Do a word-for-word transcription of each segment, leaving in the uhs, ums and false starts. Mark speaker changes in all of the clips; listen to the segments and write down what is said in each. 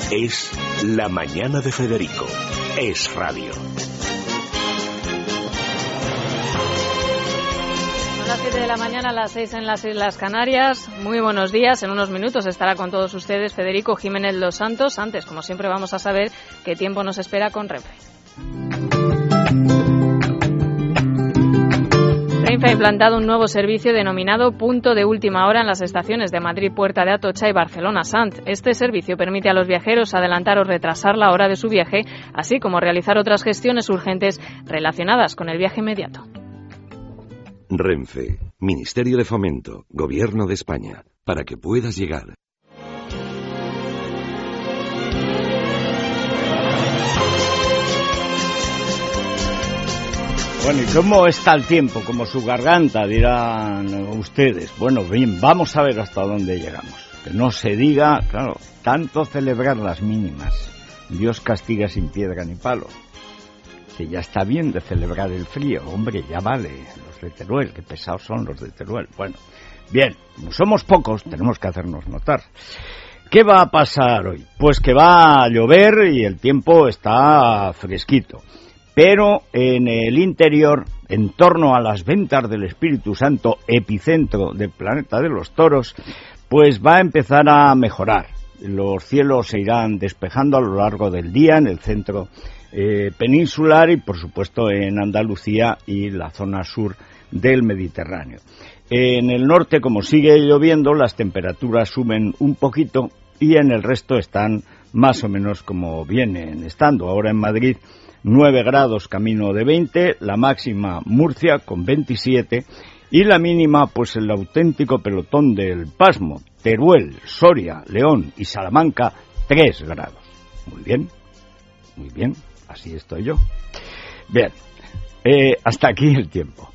Speaker 1: Es La Mañana de Federico. Es radio.
Speaker 2: A las siete de la mañana, a las seis en las Islas Canarias. Muy buenos días. En unos minutos estará con todos ustedes Federico Jiménez Los Santos. Antes, como siempre, vamos a saber qué tiempo nos espera con Renfe. Renfe ha implantado un nuevo servicio denominado Punto de Última Hora en las estaciones de Madrid Puerta de Atocha y Barcelona Sant. Este servicio permite a los viajeros adelantar o retrasar la hora de su viaje, así como realizar otras gestiones urgentes relacionadas con el viaje inmediato.
Speaker 1: Renfe, Ministerio de Fomento, Gobierno de España, para que puedas llegar.
Speaker 3: Bueno, ¿y cómo está el tiempo? Como su garganta, dirán ustedes. Bueno, bien, vamos a ver hasta dónde llegamos. Que no se diga, claro, tanto celebrar las mínimas. Dios castiga sin piedra ni palo. Que ya está bien de celebrar el frío. Hombre, ya vale. Los de Teruel, qué pesados son los de Teruel. Bueno, bien, como somos pocos, tenemos que hacernos notar. ¿Qué va a pasar hoy? Pues que va a llover y el tiempo está fresquito. Pero en el interior, en torno a las ventas del Espíritu Santo, epicentro del planeta de los toros, pues va a empezar a mejorar. Los cielos se irán despejando a lo largo del día en el centro eh, peninsular y, por supuesto, en Andalucía y la zona sur del Mediterráneo. En el norte, como sigue lloviendo, las temperaturas suben un poquito y en el resto están más o menos como vienen estando. Ahora en Madrid, nueve grados camino de veinte, la máxima Murcia con veintisiete y la mínima pues el auténtico pelotón del pasmo, Teruel, Soria, León y Salamanca, tres grados. Muy bien, muy bien, así estoy yo. Bien, eh, hasta aquí el tiempo.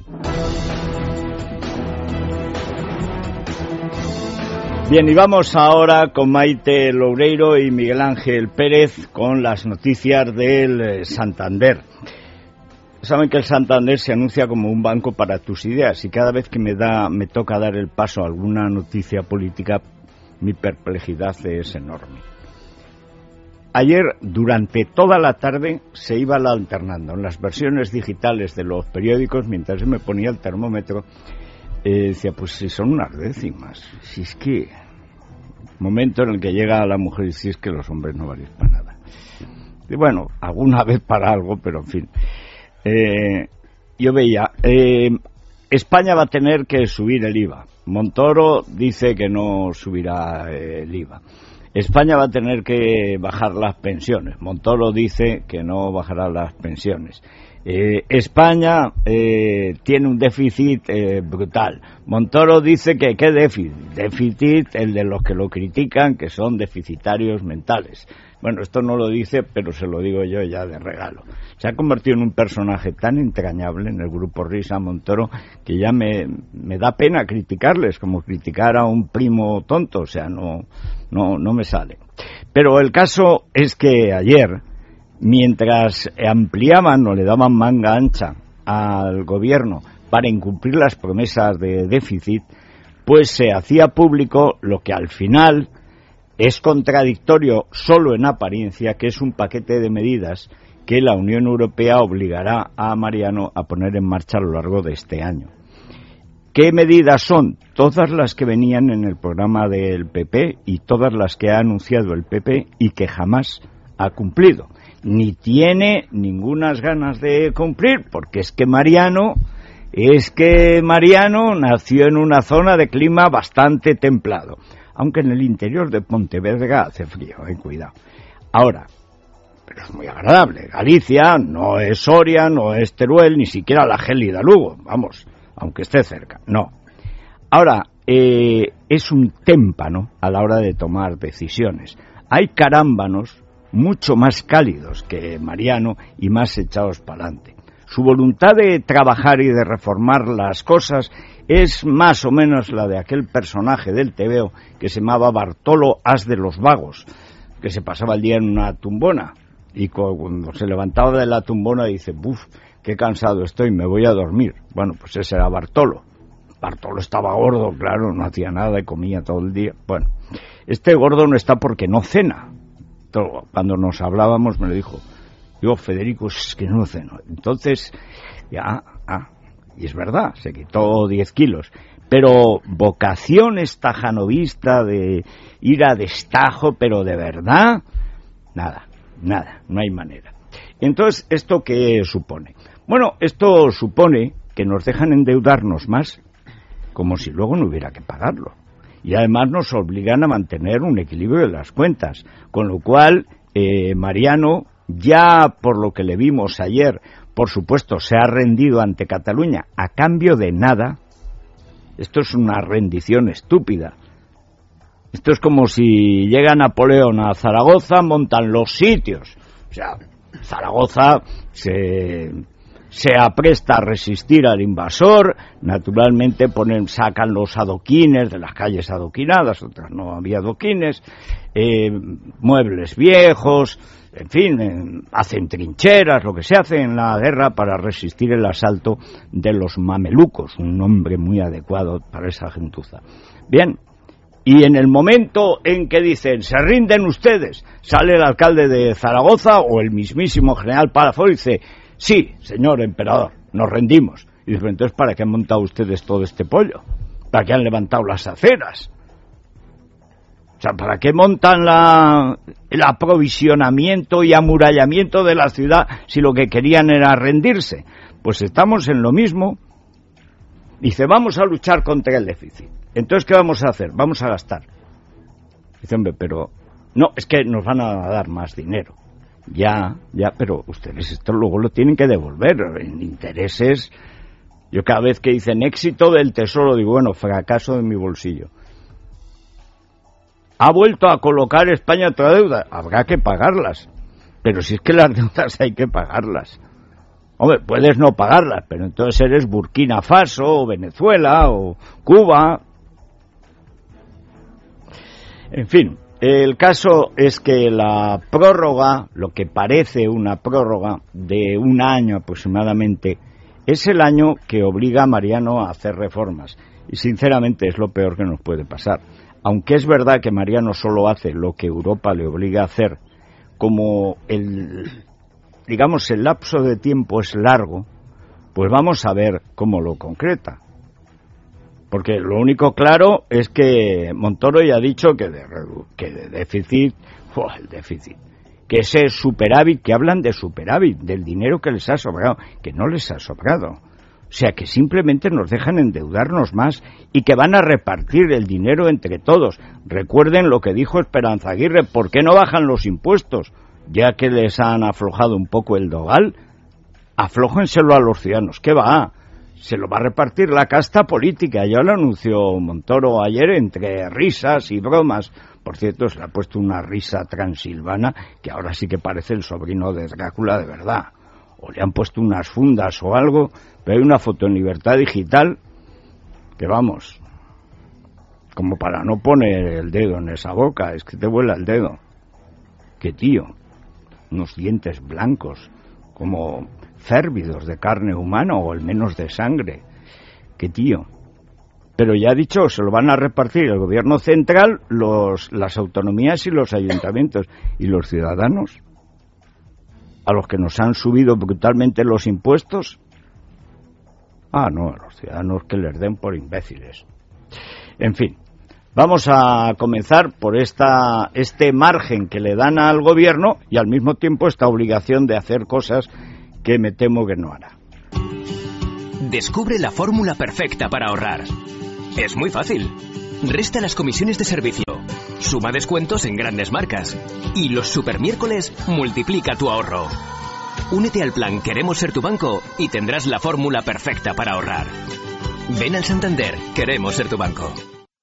Speaker 3: Bien, y vamos ahora con Maite Loureiro y Miguel Ángel Pérez con las noticias del Santander. Saben que el Santander se anuncia como un banco para tus ideas y cada vez que me da me toca dar el paso a alguna noticia política, mi perplejidad es enorme. Ayer, durante toda la tarde, se iba alternando en las versiones digitales de los periódicos, mientras yo me ponía el termómetro. Eh, decía, pues si son unas décimas, si es que... Momento en el que llega la mujer y si es que los hombres no valen para nada. Y bueno, alguna vez para algo, pero en fin. Eh, yo veía, eh, España va a tener que subir el I V A. Montoro dice que no subirá eh, el I V A. España va a tener que bajar las pensiones. Montoro dice que no bajará las pensiones. Eh, España eh, tiene un déficit eh, brutal. Montoro dice que ¿qué déficit? Déficit el de los que lo critican, que son deficitarios mentales. Bueno, esto no lo dice, pero se lo digo yo ya de regalo. Se ha convertido en un personaje tan entrañable en el grupo Risa Montoro que ya me, me da pena criticarles, como criticar a un primo tonto, o sea, no, no, no me sale. Pero el caso es que ayer, mientras ampliaban o le daban manga ancha al gobierno para incumplir las promesas de déficit, pues se hacía público lo que al final es contradictorio solo en apariencia, que es un paquete de medidas que la Unión Europea obligará a Mariano a poner en marcha a lo largo de este año. ¿Qué medidas son? Todas las que venían en el programa del P P y todas las que ha anunciado el P P y que jamás ha cumplido. Ni tiene ningunas ganas de cumplir, porque es que Mariano, es que Mariano nació en una zona de clima bastante templado, aunque en el interior de Pontevedra hace frío, eh, cuidado. Ahora, pero es muy agradable, Galicia no es Soria, no es Teruel, ni siquiera la gélida Lugo, vamos, aunque esté cerca, no. Ahora, eh, es un témpano a la hora de tomar decisiones. Hay carámbanos mucho más cálidos que Mariano y más echados para adelante. Su voluntad de trabajar y de reformar las cosas es más o menos la de aquel personaje del tebeo que se llamaba Bartolo As de los Vagos, que se pasaba el día en una tumbona y cuando se levantaba de la tumbona dice, buf, qué cansado estoy, me voy a dormir. Bueno, pues ese era Bartolo. Bartolo estaba gordo, claro, no hacía nada y comía todo el día. Bueno, este gordo no está porque no cena. Esto, cuando nos hablábamos me lo dijo. Digo, Federico, es que no ceno. Entonces, ya, ah, y es verdad, se quitó diez kilos. Pero vocación estajanovista de ir a destajo, pero de verdad, nada, nada, no hay manera. Entonces, ¿esto qué supone? Bueno, esto supone que nos dejan endeudarnos más, como si luego no hubiera que pagarlo. Y además nos obligan a mantener un equilibrio de las cuentas, con lo cual, eh, Mariano, ya por lo que le vimos ayer, por supuesto, se ha rendido ante Cataluña a cambio de nada. Esto es una rendición estúpida. Esto es como si llega Napoleón a Zaragoza, montan los sitios. O sea, Zaragoza se, se apresta a resistir al invasor, naturalmente ponen, sacan los adoquines de las calles adoquinadas, otras no había adoquines, eh, muebles viejos, en fin, eh, hacen trincheras, lo que se hace en la guerra para resistir el asalto de los mamelucos, un nombre muy adecuado para esa gentuza. Bien, y en el momento en que dicen, se rinden ustedes, sale el alcalde de Zaragoza o el mismísimo general Palafox y dice, sí, señor emperador, nos rendimos. Y dice, entonces, ¿para qué han montado ustedes todo este pollo? ¿Para qué han levantado las aceras? O sea, ¿para qué montan la, el aprovisionamiento y amurallamiento de la ciudad si lo que querían era rendirse? Pues estamos en lo mismo. Dice, vamos a luchar contra el déficit. Entonces, ¿qué vamos a hacer? Vamos a gastar. Dice, hombre, pero no, es que nos van a dar más dinero. Ya, ya, pero ustedes esto luego lo tienen que devolver en intereses. Yo cada vez que dicen éxito del tesoro, digo, bueno, fracaso de mi bolsillo. ¿Ha vuelto a colocar España otra deuda? Habrá que pagarlas. Pero si es que las deudas hay que pagarlas. Hombre, puedes no pagarlas, pero entonces eres Burkina Faso, o Venezuela, o Cuba. En fin, el caso es que la prórroga, lo que parece una prórroga de un año aproximadamente, es el año que obliga a Mariano a hacer reformas. Y sinceramente es lo peor que nos puede pasar. Aunque es verdad que Mariano solo hace lo que Europa le obliga a hacer, como el, digamos, el lapso de tiempo es largo, pues vamos a ver cómo lo concreta. Porque lo único claro es que Montoro ya ha dicho que de, que de déficit, oh, el déficit, que ese superávit, que hablan de superávit, del dinero que les ha sobrado, que no les ha sobrado. O sea, que simplemente nos dejan endeudarnos más y que van a repartir el dinero entre todos. Recuerden lo que dijo Esperanza Aguirre, ¿por qué no bajan los impuestos? Ya que les han aflojado un poco el dogal, aflójenselo a los ciudadanos. ¿Qué va? Se lo va a repartir la casta política. Ya lo anunció Montoro ayer entre risas y bromas. Por cierto, se le ha puesto una risa transilvana que ahora sí que parece el sobrino de Drácula de verdad. O le han puesto unas fundas o algo, pero hay una foto en Libertad Digital que vamos, como para no poner el dedo en esa boca, es que te vuela el dedo. Qué tío, unos dientes blancos, como cérvidos de carne humana o al menos de sangre. Qué tío. Pero ya ha dicho, se lo van a repartir el gobierno central, los, las autonomías y los ayuntamientos. ¿Y los ciudadanos? ¿A los que nos han subido brutalmente los impuestos? Ah, no, a los ciudadanos que les den por imbéciles. En fin, vamos a comenzar por esta, este margen que le dan al gobierno y al mismo tiempo esta obligación de hacer cosas que me temo que no hará.
Speaker 4: Descubre la fórmula perfecta para ahorrar. Es muy fácil. Resta las comisiones de servicio, suma descuentos en grandes marcas y los supermiércoles multiplica tu ahorro. Únete al plan Queremos Ser Tu Banco y tendrás la fórmula perfecta para ahorrar. Ven al Santander, Queremos Ser Tu Banco.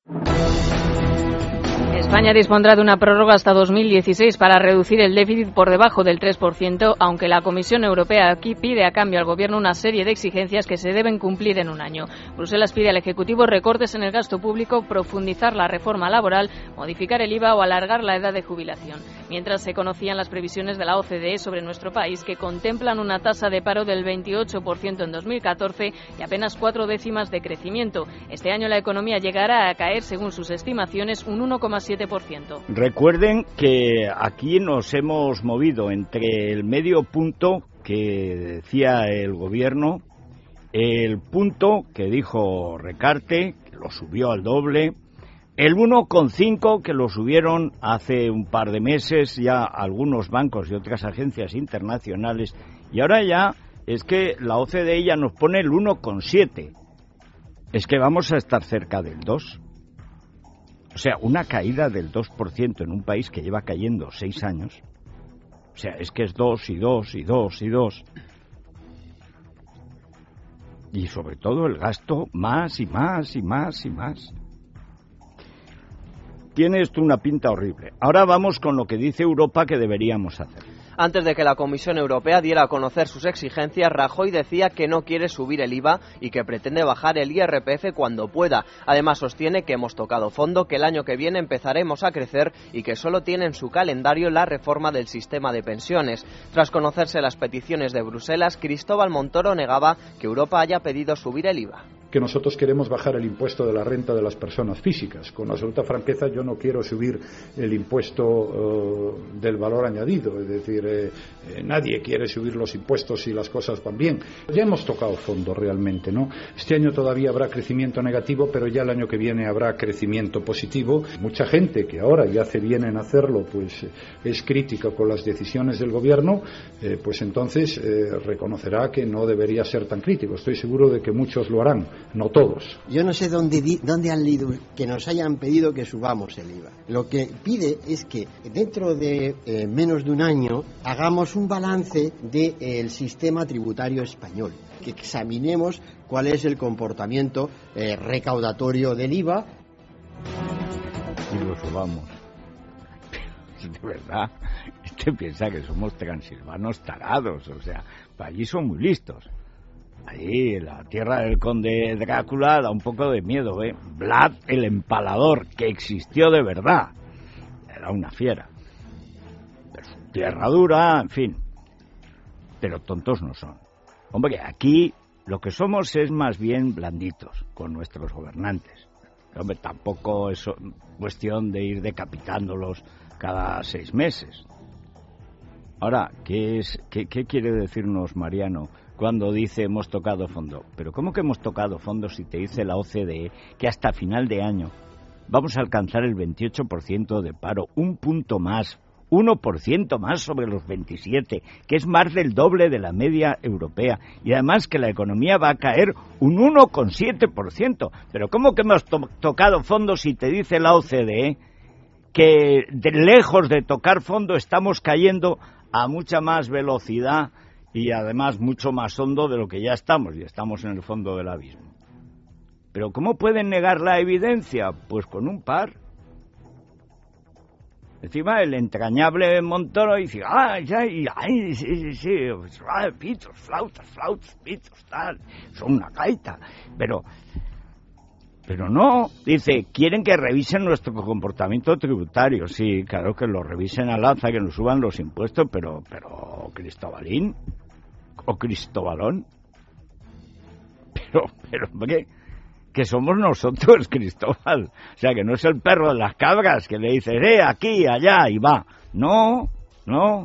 Speaker 2: España dispondrá de una prórroga hasta dos mil dieciséis para reducir el déficit por debajo del tres por ciento, aunque la Comisión Europea aquí pide a cambio al Gobierno una serie de exigencias que se deben cumplir en un año. Bruselas pide al Ejecutivo recortes en el gasto público, profundizar la reforma laboral, modificar el I V A o alargar la edad de jubilación. Mientras se conocían las previsiones de la O C D E sobre nuestro país, que contemplan una tasa de paro del veintiocho por ciento en dos mil catorce y apenas cuatro décimas de crecimiento. Este año la economía llegará a caer, según sus estimaciones, un uno coma siete siete por ciento.
Speaker 3: Recuerden que aquí nos hemos movido entre el medio punto que decía el gobierno, el punto que dijo Recarte, que lo subió al doble, el uno coma cinco que lo subieron hace un par de meses ya algunos bancos y otras agencias internacionales, y ahora ya es que la O C D E ya nos pone el uno coma siete. Es que vamos a estar cerca del dos. O sea, una caída del dos por ciento en un país que lleva cayendo seis años. O sea, es que es dos y dos y dos y dos. Y sobre todo el gasto más y más y más y más. Tiene esto una pinta horrible. Ahora vamos con lo que dice Europa que deberíamos hacer.
Speaker 5: Antes de que la Comisión Europea diera a conocer sus exigencias, Rajoy decía que no quiere subir el I V A y que pretende bajar el I R P F cuando pueda. Además sostiene que hemos tocado fondo, que el año que viene empezaremos a crecer y que solo tiene en su calendario la reforma del sistema de pensiones. Tras conocerse las peticiones de Bruselas, Cristóbal Montoro negaba que Europa haya pedido subir el I V A.
Speaker 6: Que nosotros queremos bajar el impuesto de la renta de las personas físicas. Con absoluta franqueza, yo no quiero subir el impuesto uh, del valor añadido, es decir, eh, eh, nadie quiere subir los impuestos si las cosas van bien. Ya hemos tocado fondo realmente, ¿no? Este año todavía habrá crecimiento negativo, pero ya el año que viene habrá crecimiento positivo. Mucha gente que ahora ya hace bien en hacerlo, pues eh, es crítica con las decisiones del gobierno, eh, pues entonces eh, reconocerá que no debería ser tan crítico. Estoy seguro de que muchos lo harán. No todos.
Speaker 7: Yo no sé dónde, di, dónde han leído que nos hayan pedido que subamos el I V A. Lo que pide es que dentro de eh, menos de un año hagamos un balance del de, eh, sistema tributario español, que examinemos cuál es el comportamiento eh, recaudatorio del I V A.
Speaker 3: Y lo subamos. De verdad, este piensa que somos transilvanos tarados, o sea, allí son muy listos. Ahí, la tierra del conde Drácula da un poco de miedo, ¿eh? Vlad el Empalador, que existió de verdad. Era una fiera. Pero tierra dura, en fin. Pero tontos no son. Hombre, aquí lo que somos es más bien blanditos con nuestros gobernantes. Hombre, tampoco es cuestión de ir decapitándolos cada seis meses. Ahora, ¿qué es, qué, qué quiere decirnos Mariano cuando dice hemos tocado fondo? Pero ¿cómo que hemos tocado fondo si te dice la O C D E que hasta final de año vamos a alcanzar el veintiocho por ciento de paro, un punto más, uno por ciento más sobre los veintisiete, que es más del doble de la media europea, y además que la economía va a caer un uno coma siete por ciento? Pero ¿cómo que hemos to- tocado fondo si te dice la O C D E que de lejos de tocar fondo estamos cayendo a mucha más velocidad y además mucho más hondo de lo que ya estamos, y estamos en el fondo del abismo? ¿Pero cómo pueden negar la evidencia? Pues con un par. Encima el entrañable Montoro dice, ay, ay, ay, sí, sí, sí, ay, pitos, flautas, flautas, pitos, tal, son una gaita, pero... Pero no, dice, quieren que revisen nuestro comportamiento tributario. Sí, claro que lo revisen al alza, que nos suban los impuestos, pero, pero, Cristobalín, o Cristobalón. Pero, pero, hombre, que somos nosotros, Cristóbal. O sea, que no es el perro de las cabras que le dices, eh, aquí, allá, y va. No, no.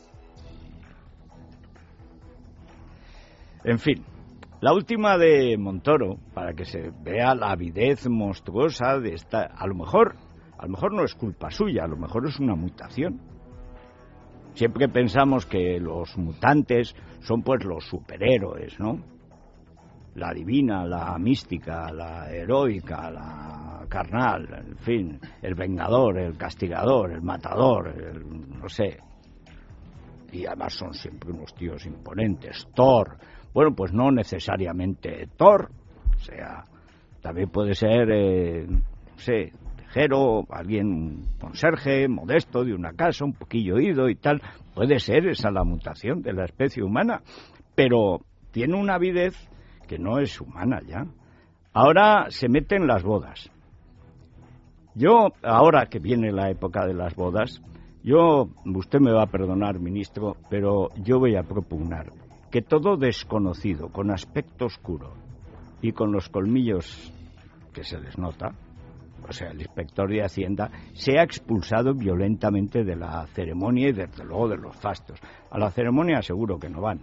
Speaker 3: En fin. La última de Montoro, para que se vea la avidez monstruosa de esta, a lo mejor, a lo mejor no es culpa suya, a lo mejor es una mutación. Siempre pensamos que los mutantes son pues los superhéroes, ¿no? La divina, la mística, la heroica, la carnal, en fin, el vengador, el castigador, el matador, el, no sé. Y además son siempre unos tíos imponentes. Thor. Bueno, pues no necesariamente Thor, o sea, también puede ser, eh, no sé, tejero, alguien conserje, modesto, de una casa, un poquillo oído y tal. Puede ser esa la mutación de la especie humana, pero tiene una avidez que no es humana ya. Ahora se meten las bodas. Yo, ahora que viene la época de las bodas, yo, usted me va a perdonar, ministro, pero yo voy a propugnar que todo desconocido, con aspecto oscuro y con los colmillos que se les nota, o sea, el inspector de Hacienda, sea expulsado violentamente de la ceremonia y desde luego de los fastos. A la ceremonia seguro que no van,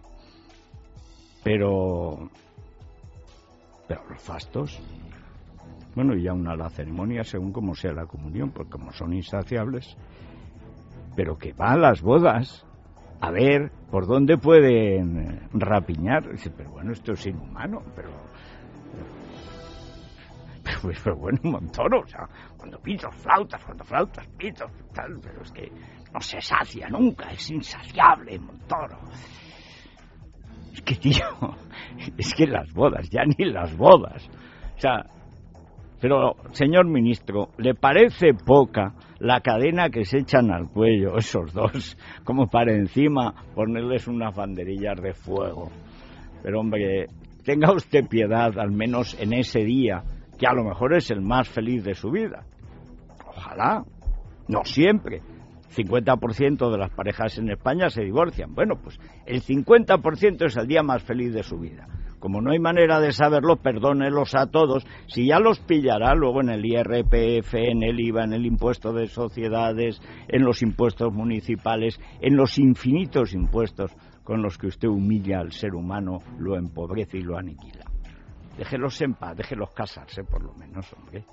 Speaker 3: pero pero los fastos, bueno, y aún a la ceremonia según como sea la comunión, porque como son insaciables, pero que va a las bodas a ver por dónde pueden rapiñar. Dice, pero bueno, esto es inhumano, pero pero, pero bueno, un montón, o sea, cuando pitos, flautas, cuando flautas, pitos, tal, pero es que no se sacia nunca, es insaciable, Montoro. Es que, tío, es que las bodas, ya ni las bodas, o sea, pero, señor ministro, ¿le parece poca la cadena que se echan al cuello esos dos, como para encima ponerles unas banderillas de fuego? Pero, hombre, tenga usted piedad, al menos en ese día, que a lo mejor es el más feliz de su vida. Ojalá, no siempre. cincuenta por ciento de las parejas en España se divorcian. Bueno, pues el cincuenta por ciento es el día más feliz de su vida. Como no hay manera de saberlo, perdónelos a todos. Si ya los pillará luego en el I R P F, en el I V A, en el impuesto de sociedades, en los impuestos municipales, en los infinitos impuestos con los que usted humilla al ser humano, lo empobrece y lo aniquila. Déjelos en paz, déjelos casarse por lo menos, hombre.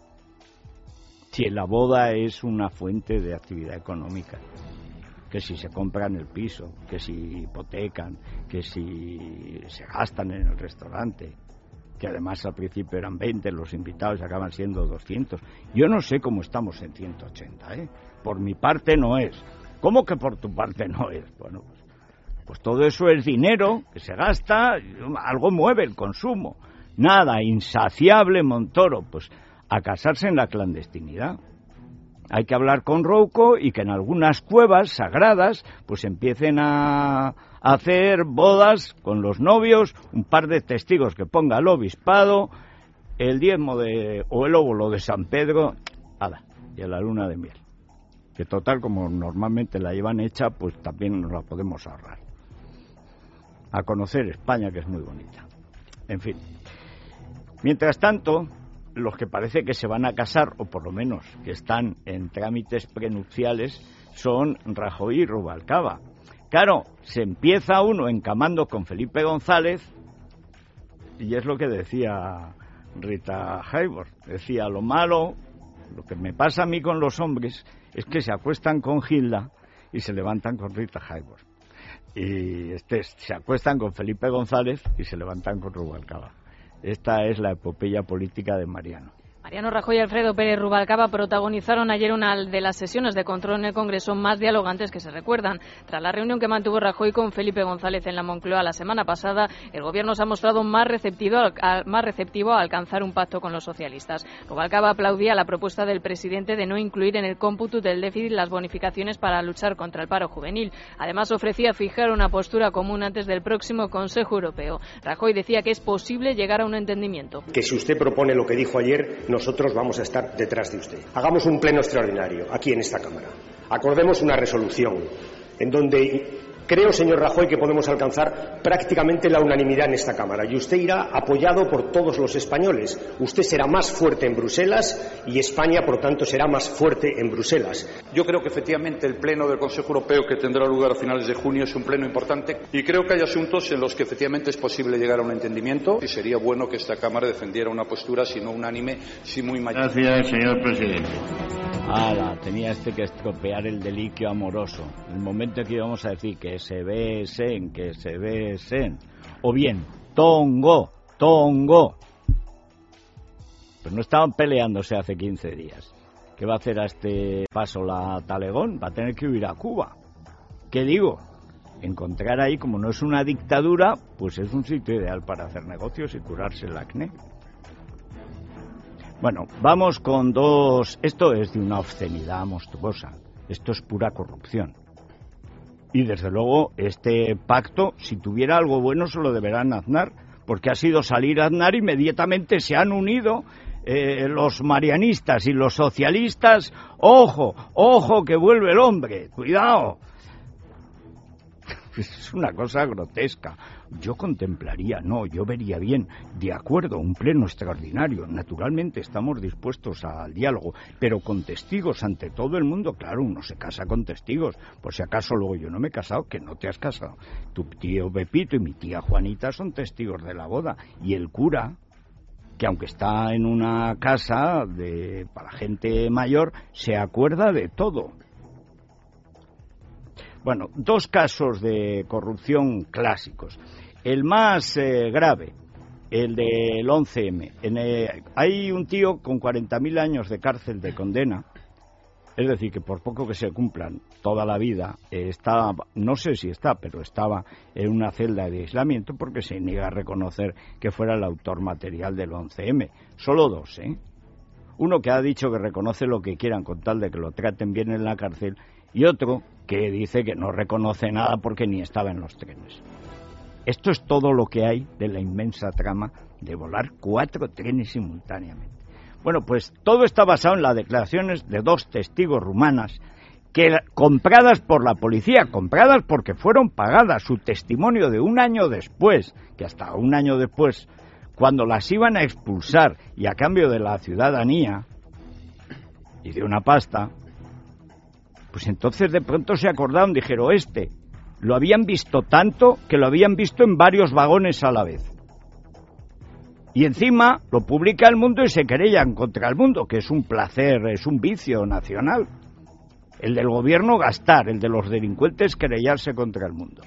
Speaker 3: Si la boda es una fuente de actividad económica, que si se compran el piso, que si hipotecan, que si se gastan en el restaurante, que además al principio eran veinte, los invitados acaban siendo doscientos. Yo no sé cómo estamos en ciento ochenta, ¿eh? Por mi parte no es. ¿Cómo que por tu parte no es? Bueno, pues, pues todo eso es dinero que se gasta, algo mueve el consumo. Nada, insaciable, Montoro, pues a casarse en la clandestinidad. Hay que hablar con Rouco y que en algunas cuevas sagradas pues empiecen a hacer bodas con los novios, un par de testigos que ponga el obispado, el diezmo de, o el óvulo de San Pedro, ala, y a la luna de miel. Que total, como normalmente la llevan hecha, pues también nos la podemos ahorrar. A conocer España, que es muy bonita. En fin. Mientras tanto, los que parece que se van a casar, o por lo menos que están en trámites prenupciales, son Rajoy y Rubalcaba. Claro, se empieza uno encamando con Felipe González, y es lo que decía Rita Hayworth. Decía, lo malo, lo que me pasa a mí con los hombres, es que se acuestan con Gilda y se levantan con Rita Hayworth. Y este, se acuestan con Felipe González y se levantan con Rubalcaba. Esta es la epopeya política de Mariano.
Speaker 2: Mariano Rajoy y Alfredo Pérez Rubalcaba protagonizaron ayer una de las sesiones de control en el Congreso más dialogantes que se recuerdan. Tras la reunión que mantuvo Rajoy con Felipe González en la Moncloa la semana pasada, el Gobierno se ha mostrado más receptivo, a, más receptivo a alcanzar un pacto con los socialistas. Rubalcaba aplaudía la propuesta del presidente de no incluir en el cómputo del déficit las bonificaciones para luchar contra el paro juvenil. Además, ofrecía fijar una postura común antes del próximo Consejo Europeo. Rajoy decía que es posible llegar a un entendimiento.
Speaker 8: Que si usted propone lo que dijo ayer, nosotros vamos a estar detrás de usted. Hagamos un pleno extraordinario aquí en esta Cámara. Acordemos una resolución en donde creo, señor Rajoy, que podemos alcanzar prácticamente la unanimidad en esta Cámara. Y usted irá apoyado por todos los españoles. Usted será más fuerte en Bruselas y España, por tanto, será más fuerte en Bruselas.
Speaker 9: Yo creo que efectivamente el pleno del Consejo Europeo, que tendrá lugar a finales de junio, es un pleno importante y creo que hay asuntos en los que efectivamente es posible llegar a un entendimiento y sería bueno que esta Cámara defendiera una postura, si no unánime, si muy mayor.
Speaker 10: Gracias, señor presidente.
Speaker 3: Ala, tenía este que estropear el deliquio amoroso. El momento que íbamos a decir que se besen, que se besen. O bien, tongo, tongo. Pues no estaban peleándose hace quince días. ¿Qué va a hacer a este paso la Talegón? Va a tener que huir a Cuba. ¿Qué digo? Encontrar ahí, como no es una dictadura, pues es un sitio ideal para hacer negocios y curarse el acné. Bueno, vamos con dos... Esto es de una obscenidad monstruosa. Esto es pura corrupción. Y desde luego este pacto, si tuviera algo bueno, se lo deberá Aznar, porque ha sido salir Aznar, inmediatamente se han unido eh, los marianistas y los socialistas. ¡Ojo! ¡Ojo que vuelve el hombre! ¡Cuidado! Es una cosa grotesca. Yo contemplaría, no, yo vería bien, de acuerdo, un pleno extraordinario. Naturalmente estamos dispuestos al diálogo, pero con testigos ante todo el mundo. Claro, uno se casa con testigos. Por si acaso luego yo no me he casado, que no te has casado. Tu tío Pepito y mi tía Juanita son testigos de la boda. Y el cura, que aunque está en una casa de, para gente mayor, se acuerda de todo. Bueno, dos casos de corrupción clásicos. El más eh, grave, el del once eme. En el, hay un tío con cuarenta mil años de cárcel de condena, es decir, que por poco que se cumplan toda la vida, eh, está, no sé si está, pero estaba en una celda de aislamiento porque se niega a reconocer que fuera el autor material del once eme. Solo dos, ¿eh? Uno que ha dicho que reconoce lo que quieran con tal de que lo traten bien en la cárcel, y otro que dice que no reconoce nada porque ni estaba en los trenes. Esto es todo lo que hay de la inmensa trama de volar cuatro trenes simultáneamente. Bueno, pues todo está basado en las declaraciones de dos testigos rumanas que, compradas por la policía, compradas porque fueron pagadas, su testimonio de un año después, que hasta un año después, cuando las iban a expulsar y a cambio de la ciudadanía y de una pasta, pues entonces de pronto se acordaron, dijeron, este, lo habían visto tanto que lo habían visto en varios vagones a la vez. Y encima lo publica El Mundo y se querellan contra El Mundo, que es un placer, es un vicio nacional. El del gobierno gastar, el de los delincuentes querellarse contra El Mundo.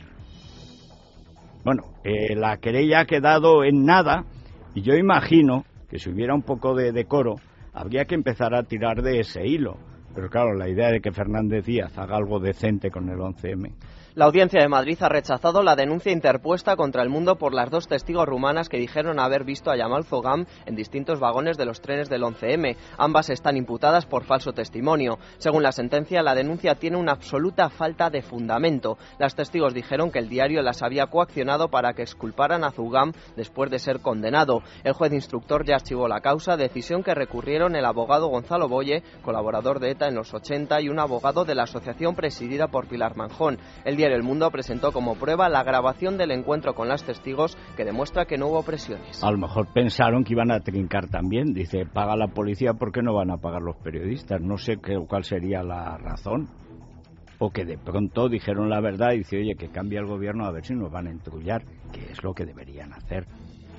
Speaker 3: Bueno, eh, la querella ha quedado en nada y yo imagino que si hubiera un poco de decoro habría que empezar a tirar de ese hilo. Pero claro, la idea de que Fernández Díaz haga algo decente con el once eme.
Speaker 5: La Audiencia de Madrid ha rechazado la denuncia interpuesta contra El Mundo por las dos testigos rumanas que dijeron haber visto a Yamal Zogam en distintos vagones de los trenes del once eme. Ambas están imputadas por falso testimonio. Según la sentencia, la denuncia tiene una absoluta falta de fundamento. Las testigos dijeron que el diario las había coaccionado para que exculparan a Zogam después de ser condenado. El juez instructor ya archivó la causa, decisión que recurrieron el abogado Gonzalo Boye, colaborador de ETA en los ochenta, y un abogado de la asociación presidida por Pilar Manjón. El diario El Mundo presentó como prueba la grabación del encuentro con las testigos que demuestra que no hubo presiones.
Speaker 3: A lo mejor pensaron que iban a trincar también. Dice, paga la policía, ¿por qué no van a pagar los periodistas? No sé qué, cuál sería la razón. O que de pronto dijeron la verdad y dice, oye, que cambie el gobierno a ver si nos van a entrullar, que es lo que deberían hacer.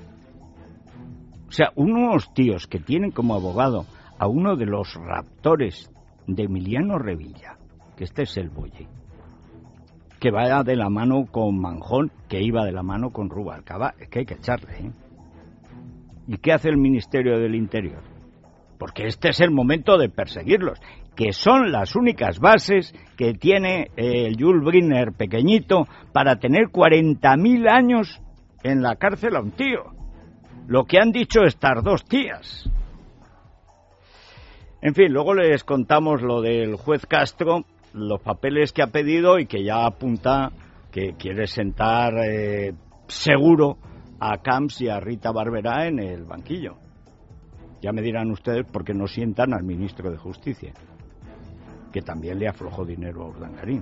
Speaker 3: O sea, unos tíos que tienen como abogado a uno de los raptores de Emiliano Revilla, que este es el Boye, que va de la mano con Manjón, que iba de la mano con Rubalcaba, es que hay que echarle, ¿eh? ¿Y qué hace el Ministerio del Interior? Porque este es el momento de perseguirlos, que son las únicas bases que tiene el Jules Briner pequeñito para tener cuarenta mil años en la cárcel a un tío. Lo que han dicho estas dos tías. En fin, luego les contamos lo del juez Castro, los papeles que ha pedido y que ya apunta que quiere sentar eh, seguro a Camps y a Rita Barberá en el banquillo. Ya me dirán ustedes por qué no sientan al ministro de Justicia, que también le aflojó dinero a Urdangarín.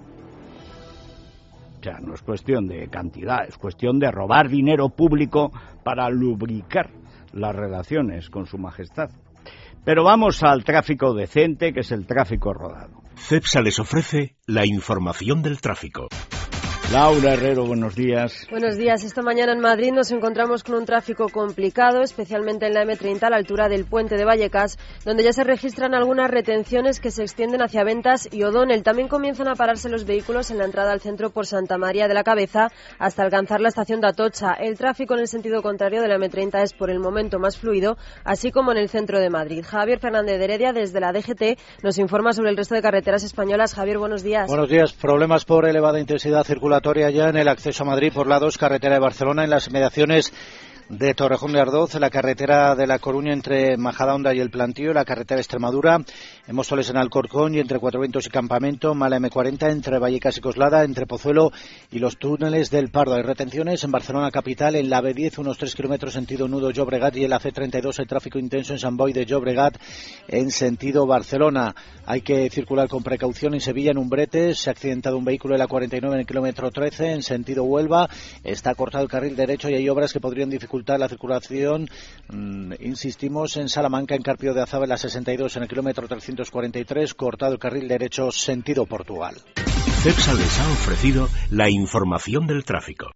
Speaker 3: O sea, no es cuestión de cantidad, es cuestión de robar dinero público para lubricar las relaciones con su majestad. Pero vamos al tráfico decente, que es el tráfico rodado.
Speaker 10: CEPSA les ofrece la información del tráfico.
Speaker 3: Laura Herrero, buenos días.
Speaker 11: Buenos días. Esta mañana en Madrid nos encontramos con un tráfico complicado, especialmente en la eme treinta a la altura del puente de Vallecas, donde ya se registran algunas retenciones que se extienden hacia Ventas y O'Donnell. También comienzan a pararse los vehículos en la entrada al centro por Santa María de la Cabeza hasta alcanzar la estación de Atocha. El tráfico en el sentido contrario de la eme treinta es por el momento más fluido, así como en el centro de Madrid. Javier Fernández de Heredia, desde la D G T, nos informa sobre el resto de carreteras españolas. Javier, buenos días.
Speaker 12: Buenos días. Problemas por elevada intensidad circulatoria ya en el acceso a Madrid por la dos, carretera de Barcelona, en las inmediaciones de Torrejón de Ardoz, la carretera de La Coruña entre Majadahonda y El Plantío, la carretera de Extremadura, en Móstoles en Alcorcón y entre Cuatro Vientos y Campamento, Mala eme cuarenta entre Vallecas y Coslada, entre Pozuelo y los túneles del Pardo. Hay retenciones en Barcelona capital, en la be diez, unos tres kilómetros sentido Nudo Llobregat, y en la ce treinta y dos hay tráfico intenso en Sant Boi de Llobregat en sentido Barcelona. Hay que circular con precaución en Sevilla, en Umbretes. Se ha accidentado un vehículo en la cuarenta y nueve en el kilómetro trece en sentido Huelva. Está cortado el carril derecho y hay obras que podrían dificultar la circulación. Mm, insistimos, en Salamanca, en Carpio de Azaba, en la sesenta y dos en el kilómetro trescientos cuarenta y tres, cortado el carril derecho sentido Portugal.
Speaker 10: Cepsa les ha ofrecido la información del tráfico.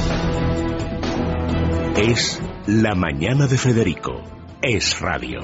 Speaker 10: Es La Mañana de Federico. Es radio.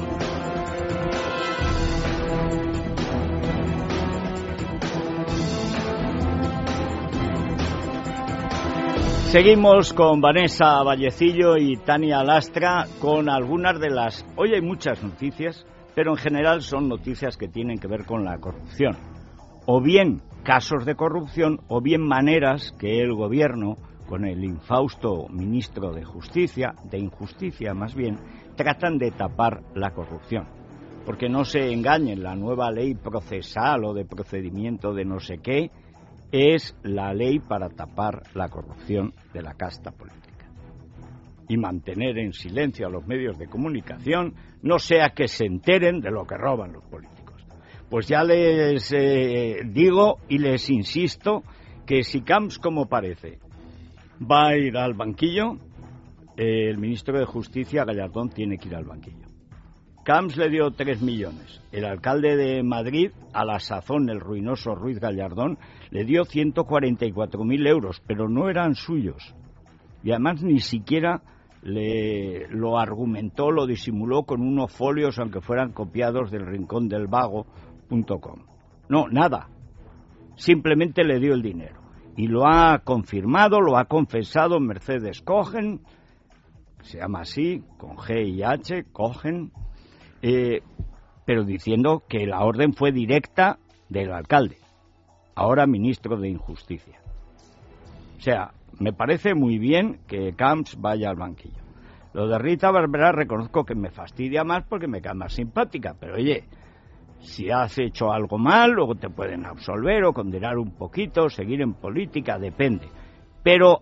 Speaker 3: Seguimos con Vanessa Vallecillo y Tania Lastra con algunas de las... Hoy hay muchas noticias, pero en general son noticias que tienen que ver con la corrupción. O bien casos de corrupción, o bien maneras que el gobierno, con el infausto ministro de Justicia, de Injusticia más bien, tratan de tapar la corrupción. Porque no se engañen, la nueva ley procesal o de procedimiento de no sé qué es la ley para tapar la corrupción de la casta política y mantener en silencio a los medios de comunicación, no sea que se enteren de lo que roban los políticos. Pues ya les eh, digo y les insisto que si Camps, como parece, va a ir al banquillo, eh, el ministro de Justicia, Gallardón, tiene que ir al banquillo. Camps le dio tres millones. El alcalde de Madrid, a la sazón, el ruinoso Ruiz Gallardón, le dio ciento cuarenta y cuatro mil euros, pero no eran suyos. Y además ni siquiera le, lo argumentó, lo disimuló con unos folios, aunque fueran copiados del rincón del vago punto com. No, nada. Simplemente le dio el dinero. Y lo ha confirmado, lo ha confesado Mercedes Cohen, se llama así, con G y H, Cohen, Eh, pero diciendo que la orden fue directa del alcalde, ahora ministro de Injusticia. O sea, me parece muy bien que Camps vaya al banquillo. Lo de Rita Barberá reconozco que me fastidia más porque me cae más simpática, pero oye, si has hecho algo mal, luego te pueden absolver o condenar un poquito, seguir en política, depende. Pero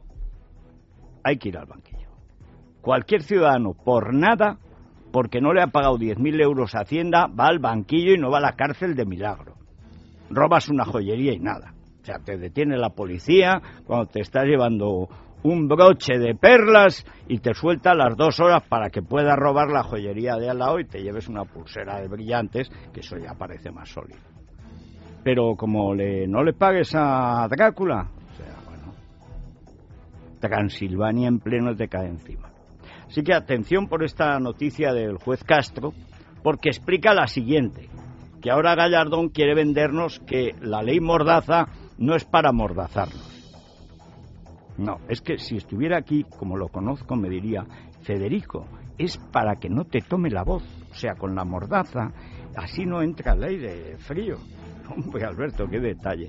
Speaker 3: hay que ir al banquillo. Cualquier ciudadano, por nada, porque no le ha pagado diez mil euros a Hacienda, va al banquillo y no va a la cárcel de milagro. Robas una joyería y nada. O sea, te detiene la policía cuando te estás llevando un broche de perlas y te suelta a las dos horas para que puedas robar la joyería de al lado y te lleves una pulsera de brillantes, que eso ya parece más sólido. Pero como le, no le pagues a Drácula, o sea, bueno, Transilvania en pleno te cae encima. Así que atención por esta noticia del juez Castro, porque explica la siguiente, que ahora Gallardón quiere vendernos que la ley Mordaza no es para mordazarnos. No, es que si estuviera aquí, como lo conozco, me diría, Federico, es para que no te tome la voz, o sea, con la Mordaza, así no entra el aire frío. Hombre, Alberto, qué detalle.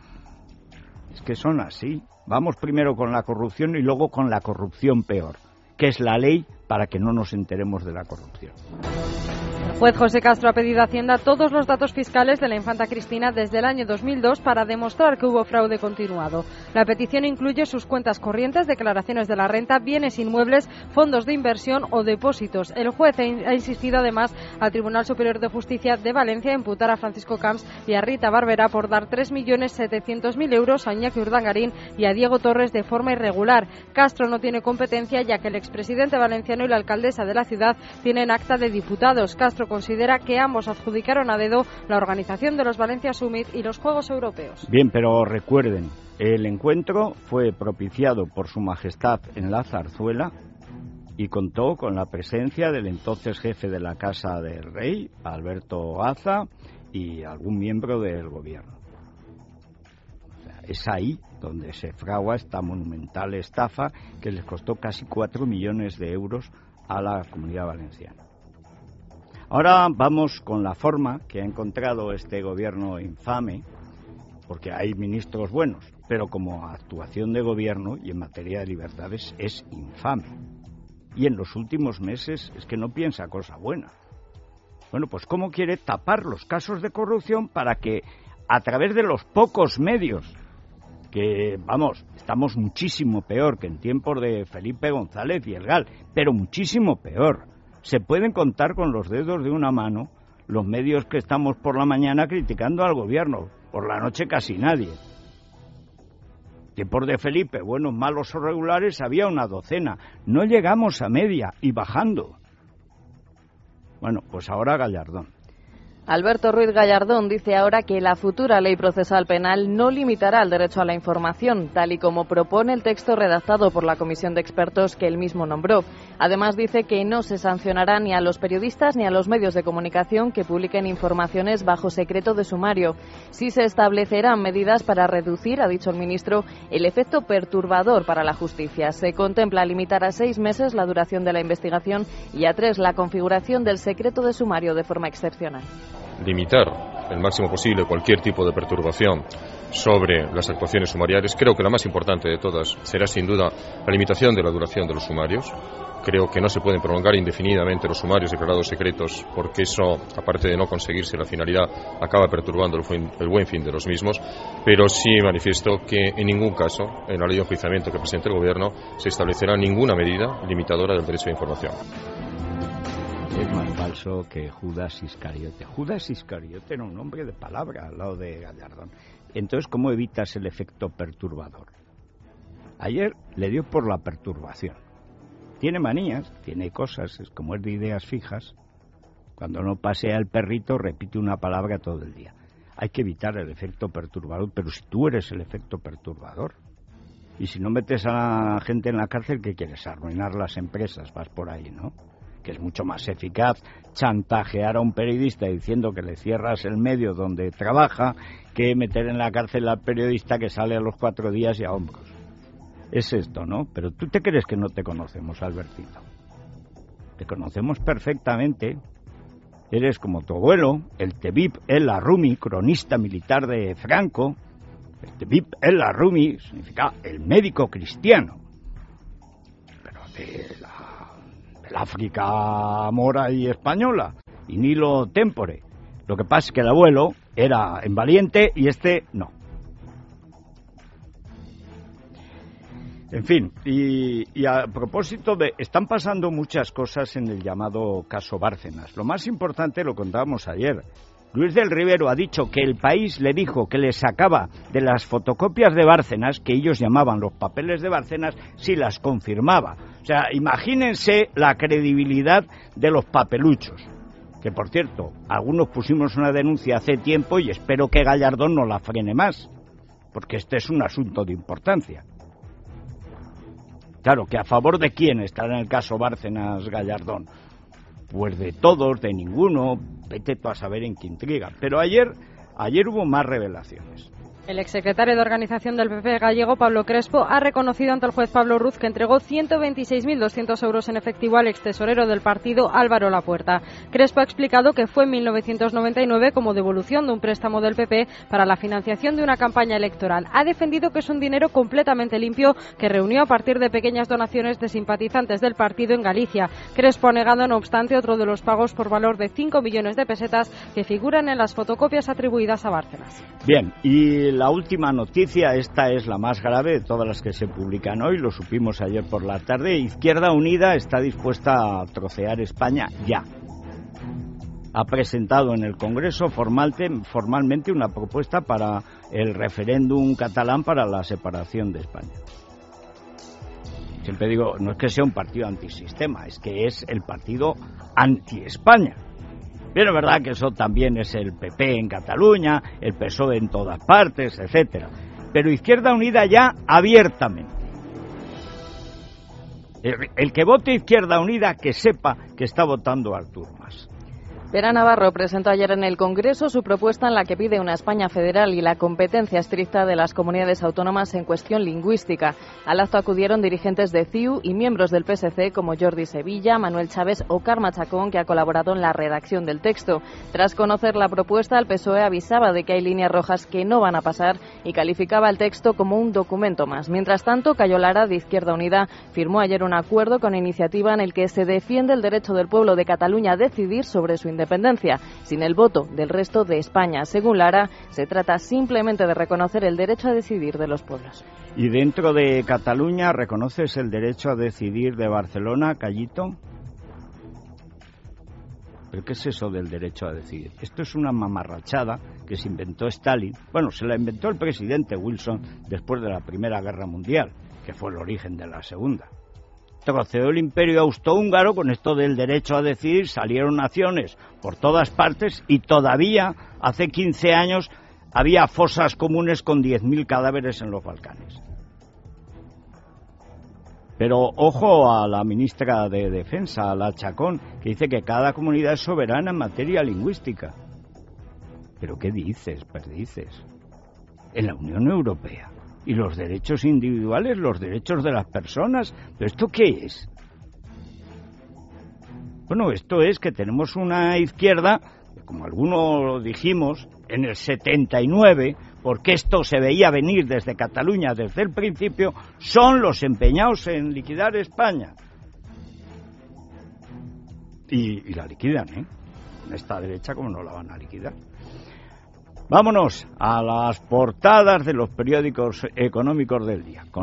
Speaker 3: Es que son así. Vamos primero con la corrupción y luego con la corrupción peor, que es la ley para que no nos enteremos de la corrupción.
Speaker 11: El juez José Castro ha pedido a Hacienda todos los datos fiscales de la infanta Cristina desde el año dos mil dos para demostrar que hubo fraude continuado. La petición incluye sus cuentas corrientes, declaraciones de la renta, bienes inmuebles, fondos de inversión o depósitos. El juez ha insistido además al Tribunal Superior de Justicia de Valencia a imputar a Francisco Camps y a Rita Barberá por dar tres millones setecientos mil euros a Iñaki Urdangarín y a Diego Torres de forma irregular. Castro no tiene competencia ya que el expresidente valenciano y la alcaldesa de la ciudad tienen acta de diputados. Castro considera que ambos adjudicaron a dedo la organización de los Valencia Summit y los Juegos Europeos.
Speaker 3: Bien, pero recuerden, el encuentro fue propiciado por Su Majestad en la Zarzuela y contó con la presencia del entonces jefe de la Casa del Rey, Alberto Aza, y algún miembro del gobierno. O sea, es ahí donde se fragua esta monumental estafa que les costó casi cuatro millones de euros a la Comunidad Valenciana. Ahora vamos con la forma que ha encontrado este gobierno infame, porque hay ministros buenos, pero como actuación de gobierno y en materia de libertades es infame. y en los últimos meses es que no piensa cosa buena. Bueno, pues ¿cómo quiere tapar los casos de corrupción para que a través de los pocos medios, que, vamos, estamos muchísimo peor que en tiempos de Felipe González y el Gal, pero muchísimo peor, se pueden contar con los dedos de una mano los medios que estamos por la mañana criticando al gobierno, por la noche casi nadie. Tiempos de Felipe, buenos, malos o regulares, había una docena, no llegamos a media y bajando. Bueno, pues ahora Gallardón.
Speaker 2: Alberto Ruiz Gallardón dice ahora que la futura ley procesal penal no limitará el derecho a la información, tal y como propone el texto redactado por la comisión de expertos que él mismo nombró. Además dice que no se sancionará ni a los periodistas ni a los medios de comunicación que publiquen informaciones bajo secreto de sumario. Sí se establecerán medidas para reducir, ha dicho el ministro, el efecto perturbador para la justicia. Se contempla limitar a seis meses la duración de la investigación y a tres la configuración del secreto de sumario de forma excepcional.
Speaker 13: Limitar el máximo posible cualquier tipo de perturbación sobre las actuaciones sumariales. Creo que la más importante de todas será sin duda la limitación de la duración de los sumarios. Creo que no se pueden prolongar indefinidamente los sumarios declarados secretos, porque eso, aparte de no conseguirse la finalidad, acaba perturbando el buen, el buen fin de los mismos. Pero sí manifiesto que en ningún caso, en la ley de enjuiciamiento que presente el Gobierno, se establecerá ninguna medida limitadora del derecho a información.
Speaker 3: Es más falso que Judas Iscariote. Judas Iscariote era un hombre de palabra al lado de Gallardón. Entonces, ¿cómo evitas el efecto perturbador? Ayer le dio por la perturbación. Tiene manías, tiene cosas, es como es de ideas fijas. Cuando no pasea el perrito, repite una palabra todo el día. Hay que evitar el efecto perturbador, pero si tú eres el efecto perturbador, y si no metes a la gente en la cárcel, ¿qué quieres? Arruinar las empresas, vas por ahí, ¿no? Que es mucho más eficaz chantajear a un periodista diciendo que le cierras el medio donde trabaja que meter en la cárcel al periodista que sale a los cuatro días y a hombros. Es esto, ¿no? Pero tú te crees que no te conocemos, Albertito. Te conocemos perfectamente. Eres como tu abuelo, el Tebib El Arrumi, cronista militar de Franco. El Tebib El Arrumi significa el médico cristiano. Pero de la el África mora y española, y Nilo Tempore. Lo que pasa es que el abuelo era en valiente y este no. En fin, y, y a propósito de... Están pasando muchas cosas en el llamado caso Bárcenas. Lo más importante lo contábamos ayer. Luis del Rivero ha dicho que el País le dijo que le sacaba de las fotocopias de Bárcenas, que ellos llamaban los papeles de Bárcenas, si las confirmaba. O sea, imagínense la credibilidad de los papeluchos. Que, por cierto, algunos pusimos una denuncia hace tiempo y espero que Gallardón no la frene más, porque este es un asunto de importancia. Claro, que a favor de quién estará en el caso Bárcenas Gallardón. Pues de todos, de ninguno, vete tú a saber en qué intriga. Pero ayer, ayer hubo más revelaciones.
Speaker 11: El exsecretario de Organización del P P gallego, Pablo Crespo, ha reconocido ante el juez Pablo Ruz que entregó ciento veintiséis mil doscientos euros en efectivo al extesorero del partido, Álvaro Lapuerta. Crespo ha explicado que fue en mil novecientos noventa y nueve como devolución de un préstamo del P P para la financiación de una campaña electoral. Ha defendido que es un dinero completamente limpio que reunió a partir de pequeñas donaciones de simpatizantes del partido en Galicia. Crespo ha negado, no obstante, otro de los pagos por valor de cinco millones de pesetas que figuran en las fotocopias atribuidas a Bárcenas.
Speaker 3: Bien, y la última noticia, esta es la más grave de todas las que se publican hoy, lo supimos ayer por la tarde. Izquierda Unida está dispuesta a trocear España ya. Ha presentado en el Congreso formalmente una propuesta para el referéndum catalán para la separación de España. Siempre digo, no es que sea un partido antisistema, es que es el partido anti-España. Pero es verdad que eso también es el P P en Cataluña, el P S O E en todas partes, etcétera. Pero Izquierda Unida ya abiertamente. El, el que vote Izquierda Unida que sepa que está votando a Artur Mas.
Speaker 2: Vera Navarro presentó ayer en el Congreso su propuesta en la que pide una España federal y la competencia estricta de las comunidades autónomas en cuestión lingüística. Al acto acudieron dirigentes de C I U y miembros del P S C como Jordi Sevilla, Manuel Chávez o Carme Chacón, que ha colaborado en la redacción del texto. Tras conocer la propuesta, el P S O E avisaba de que hay líneas rojas que no van a pasar y calificaba el texto como un documento más. Mientras tanto, Cayo Lara, de Izquierda Unida, firmó ayer un acuerdo con Iniciativa en el que se defiende el derecho del pueblo de Cataluña a decidir sobre su independencia, sin el voto del resto de España. Según Lara, se trata simplemente de reconocer el derecho a decidir de los pueblos.
Speaker 3: ¿Y dentro de Cataluña reconoces el derecho a decidir de Barcelona, Callito? ¿Pero qué es eso del derecho a decidir? Esto es una mamarrachada que se inventó Stalin. Bueno, se la inventó el presidente Wilson después de la Primera Guerra Mundial, que fue el origen de la Segunda. Troceó el imperio austrohúngaro con esto del derecho a decidir, salieron naciones por todas partes y todavía hace quince años había fosas comunes con diez mil cadáveres en los Balcanes. Pero ojo a la ministra de Defensa, a la Chacón, que dice que cada comunidad es soberana en materia lingüística. ¿Pero qué dices, perdices? En la Unión Europea. ¿Y los derechos individuales, los derechos de las personas? ¿Pero esto qué es? Bueno, esto es que tenemos una izquierda, como algunos dijimos, en el setenta y nueve, porque esto se veía venir desde Cataluña desde el principio, son los empeñados en liquidar España. Y, y la liquidan, ¿eh? Esta derecha, ¿cómo no la van a liquidar? Vámonos a las portadas de los periódicos económicos del día.